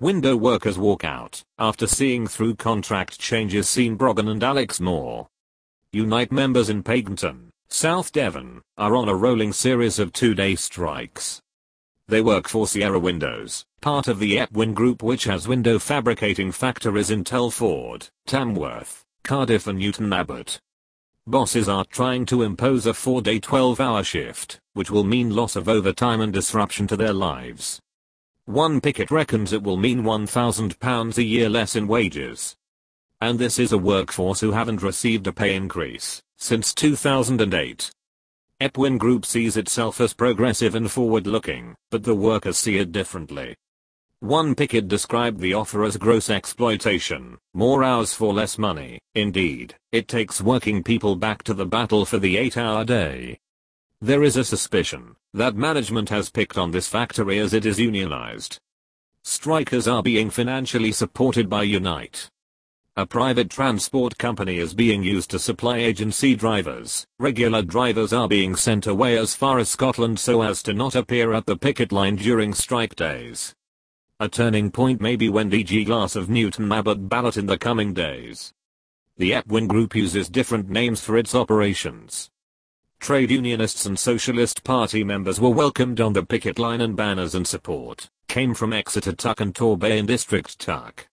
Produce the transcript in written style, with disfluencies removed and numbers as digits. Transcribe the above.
Window workers walk out after seeing through contract changes. Sean Brogan and Alex Moore. Unite members in Pakenton, South Devon, are on a rolling series of 2-day strikes. They work for Sierra Windows, part of the Epwin Group, which has window fabricating factories in Telford, Tamworth, Cardiff and Newton Abbot. Bosses are trying to impose a 4-day 12-hour shift, which will mean loss of overtime and disruption to their lives. One picket reckons it will mean £1,000 a year less in wages. And this is a workforce who haven't received a pay increase since 2008. Epwin Group sees itself as progressive and forward-looking, but the workers see it differently. One picket described the offer as gross exploitation, more hours for less money. Indeed, it takes working people back to the battle for the 8-hour day. There is a suspicion that management has picked on this factory as it is unionized. Strikers are being financially supported by Unite. A private transport company is being used to supply agency drivers. Regular drivers are being sent away as far as Scotland so as to not appear at the picket line during strike days. A turning point may be when DG Glass of Newton Abbot ballot in the coming days. The Epwin Group uses different names for its operations. Trade unionists and Socialist Party members were welcomed on the picket line, and banners and support came from Exeter Tuck and Torbay in District Tuck.